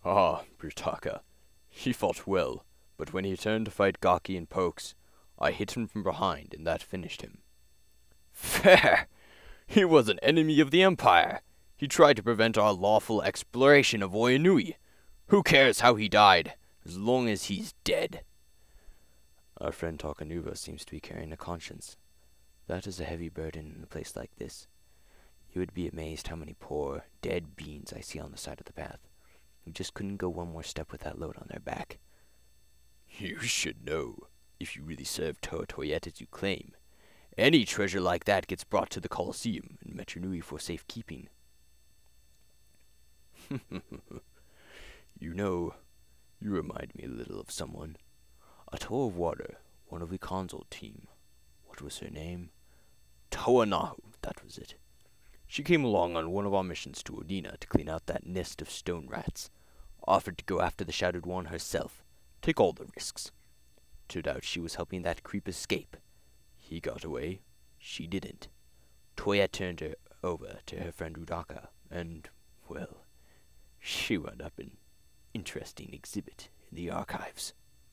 Ah, Brutaka. He fought well, but when he turned to fight Gaki and Pokes, I hit him from behind, and that finished him. Fair! He was an enemy of the Empire. He tried to prevent our lawful exploration of Oyanui. Who cares how he died, as long as he's dead? Our friend Takanuba seems to be carrying a conscience. That is a heavy burden in a place like this. You would be amazed how many poor, dead beings I see on the side of the path, who just couldn't go one more step with that load on their back. You should know, if you really serve Toa Toyette as you claim. Any treasure like that gets brought to the Colosseum in Metru Nui for safekeeping. You know, you remind me a little of someone. A Toa of Water, one of the Consul team. What was her name? Toa Nahu, that was it. She came along on one of our missions to Odina to clean out that nest of stone rats. Offered to go after the Shadowed One herself. Take all the risks. Turned out she was helping that creep escape. He got away. She didn't. Toya turned her over to her friend Udaka, and, well, she wound up an interesting exhibit in the archives.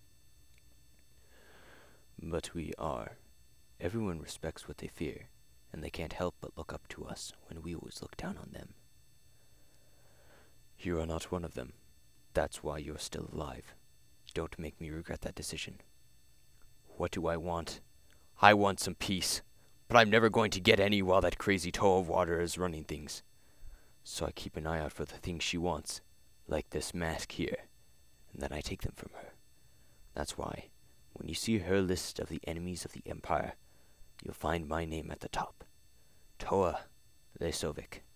But we are. Everyone respects what they fear, and they can't help but look up to us when we always look down on them. You are not one of them. That's why you're still alive. Don't make me regret that decision. What do I want? I want some peace, but I'm never going to get any while that crazy Toa of Water is running things. So I keep an eye out for the things she wants, like this mask here, and then I take them from her. That's why, when you see her list of the enemies of the Empire, you'll find my name at the top. Toa Lesovic.